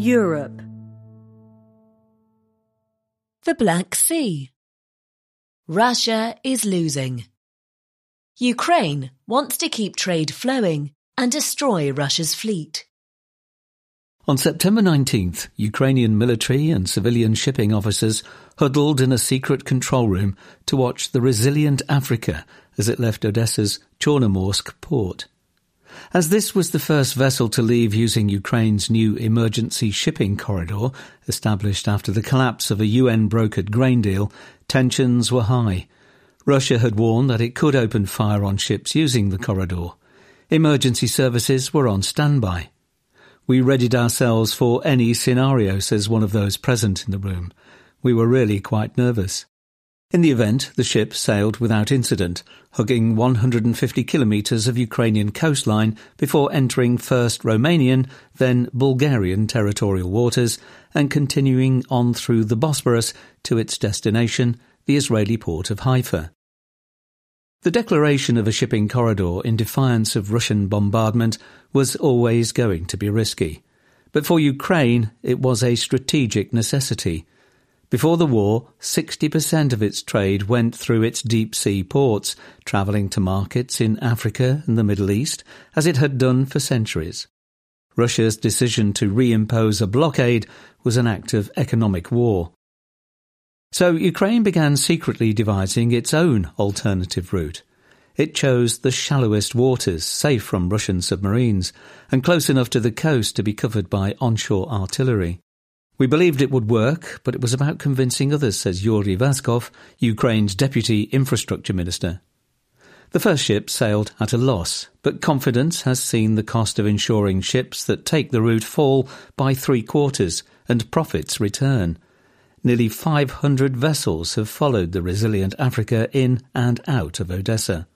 Europe. The Black Sea. Russia is losing. Ukraine wants to keep trade flowing and destroy Russia's fleet. On September 19th, Ukrainian military and civilian shipping officers huddled in a secret control room to watch the resilient Africa as it left Odessa's Chornomorsk port. As this was the first vessel to leave using Ukraine's new emergency shipping corridor, established after the collapse of a UN-brokered grain deal, tensions were high. Russia had warned that it could open fire on ships using the corridor. Emergency services were on standby. "We readied ourselves for any scenario," says one of those present in the room. "We were really quite nervous." In the event, the ship sailed without incident, hugging 150 kilometres of Ukrainian coastline before entering first Romanian, then Bulgarian territorial waters and continuing on through the Bosphorus to its destination, the Israeli port of Haifa. The declaration of a shipping corridor in defiance of Russian bombardment was always going to be risky. But for Ukraine, it was a strategic necessity. Before the war, 60% of its trade went through its deep-sea ports, travelling to markets in Africa and the Middle East, as it had done for centuries. Russia's decision to reimpose a blockade was an act of economic war. So Ukraine began secretly devising its own alternative route. It chose the shallowest waters, safe from Russian submarines, and close enough to the coast to be covered by onshore artillery. "We believed it would work, but it was about convincing others," says Yuri Vaskov, Ukraine's deputy infrastructure minister. The first ship sailed at a loss, but confidence has seen the cost of ensuring ships that take the route fall by 3/4 and profits return. Nearly 500 vessels have followed the resilient Africa in and out of Odessa.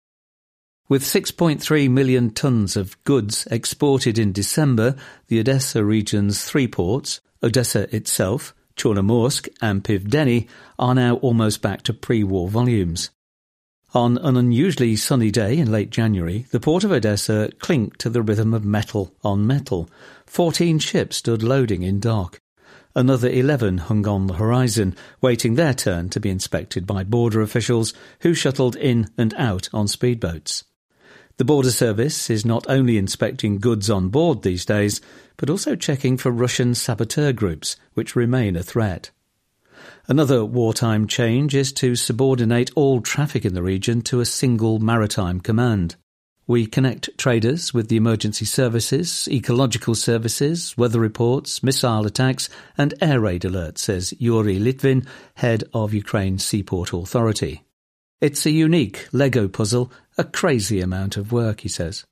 With 6.3 million tonnes of goods exported in December, the Odessa region's 3 ports, Odessa itself, Chornomorsk and Pivdeny, are now almost back to pre-war volumes. On an unusually sunny day in late January, the port of Odessa clinked to the rhythm of metal on metal. 14 ships stood loading in dock. Another 11 hung on the horizon, waiting their turn to be inspected by border officials who shuttled in and out on speedboats. The Border Service is not only inspecting goods on board these days, but also checking for Russian saboteur groups, which remain a threat. Another wartime change is to subordinate all traffic in the region to a single maritime command. "We connect traders with the emergency services, ecological services, weather reports, missile attacks and air raid alerts," says Yuri Litvin, head of Ukraine's Seaport Authority. "It's a unique Lego puzzle, a crazy amount of work," he says.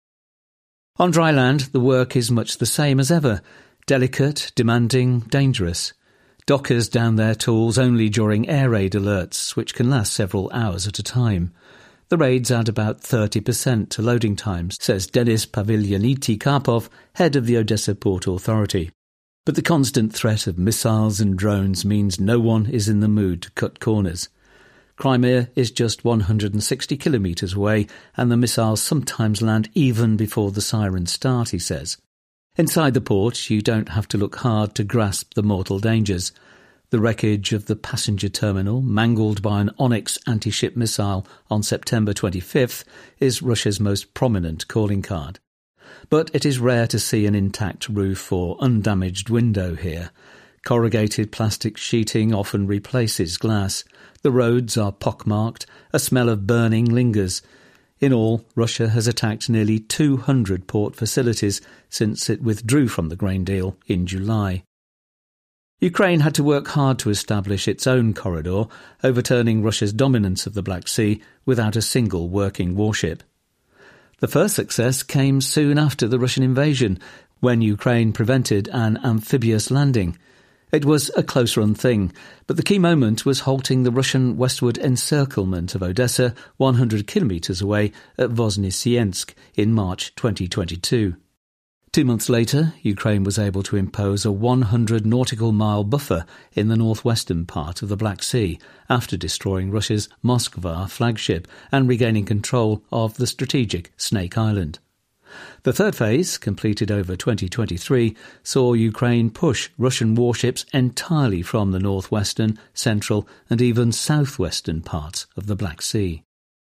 On dry land, the work is much the same as ever: delicate, demanding, dangerous. Dockers down their tools only during air raid alerts, which can last several hours at a time. The raids add about 30% to loading times, says Denis Pavilyanity-Karpov, head of the Odessa Port Authority. But the constant threat of missiles and drones means no one is in the mood to cut corners. Crimea is just 160 kilometres away, and the missiles sometimes land even before the sirens start, he says. Inside the port, you don't have to look hard to grasp the mortal dangers. The wreckage of the passenger terminal, mangled by an Onyx anti-ship missile on September 25th, is Russia's most prominent calling card. But it is rare to see an intact roof or undamaged window here. Corrugated plastic sheeting often replaces glass. The roads are pockmarked. A smell of burning lingers. In all, Russia has attacked nearly 200 port facilities since it withdrew from the grain deal in July. Ukraine had to work hard to establish its own corridor, overturning Russia's dominance of the Black Sea without a single working warship. The first success came soon after the Russian invasion, when Ukraine prevented an amphibious landing. It was a close-run thing, but the key moment was halting the Russian westward encirclement of Odessa 100 kilometres away at Voznesensk in March 2022. 2 months later, Ukraine was able to impose a 100 nautical mile buffer in the northwestern part of the Black Sea after destroying Russia's Moskva flagship and regaining control of the strategic Snake Island. The third phase, completed over 2023, saw Ukraine push Russian warships entirely from the northwestern, central and even southwestern parts of the Black Sea.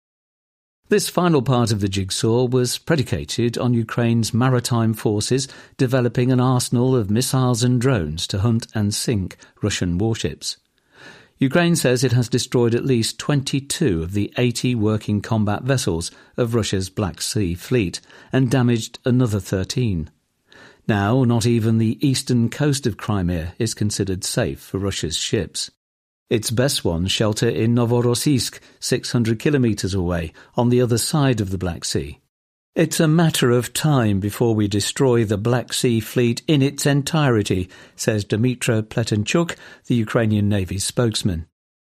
This final part of the jigsaw was predicated on Ukraine's maritime forces developing an arsenal of missiles and drones to hunt and sink Russian warships. Ukraine says it has destroyed at least 22 of the 80 working combat vessels of Russia's Black Sea fleet and damaged another 13. Now, not even the eastern coast of Crimea is considered safe for Russia's ships. Its best ones shelter in Novorossiysk, 600 kilometres away, on the other side of the Black Sea. It's a matter of time before we destroy the Black Sea fleet in its entirety, says Dmytro Pletenchuk, the Ukrainian Navy's spokesman.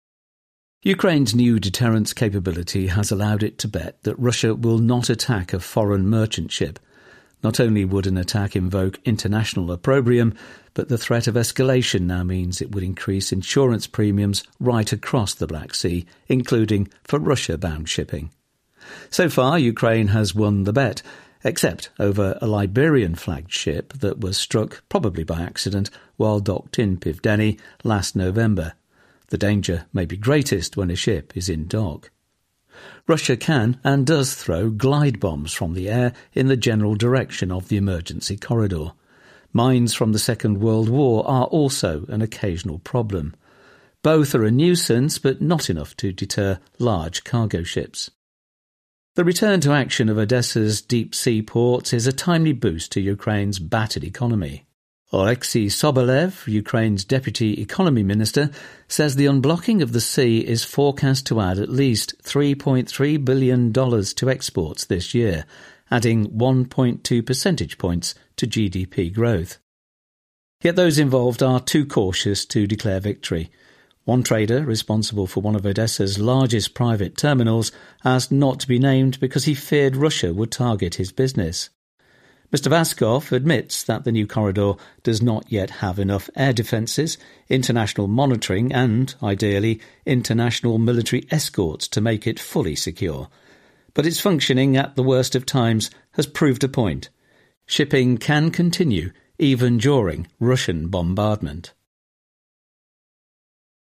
Ukraine's new deterrence capability has allowed it to bet that Russia will not attack a foreign merchant ship. Not only would an attack invoke international opprobrium, but the threat of escalation now means it would increase insurance premiums right across the Black Sea, including for Russia-bound shipping. So far, Ukraine has won the bet, except over a Liberian-flagged ship that was struck, probably by accident, while docked in Pivdeni last November. The danger may be greatest when a ship is in dock. Russia can and does throw glide bombs from the air in the general direction of the emergency corridor. Mines from the Second World War are also an occasional problem. Both are a nuisance, but not enough to deter large cargo ships. The return to action of Odessa's deep-sea ports is a timely boost to Ukraine's battered economy. Oleksiy Sobolev, Ukraine's Deputy Economy Minister, says the unblocking of the sea is forecast to add at least $3.3 billion to exports this year, adding 1.2 percentage points to GDP growth. Yet those involved are too cautious to declare victory. One trader, responsible for one of Odessa's largest private terminals, asked not to be named because he feared Russia would target his business. Mr. Vaskov admits that the new corridor does not yet have enough air defences, international monitoring and, ideally, international military escorts to make it fully secure. But its functioning at the worst of times has proved a point. Shipping can continue even during Russian bombardment.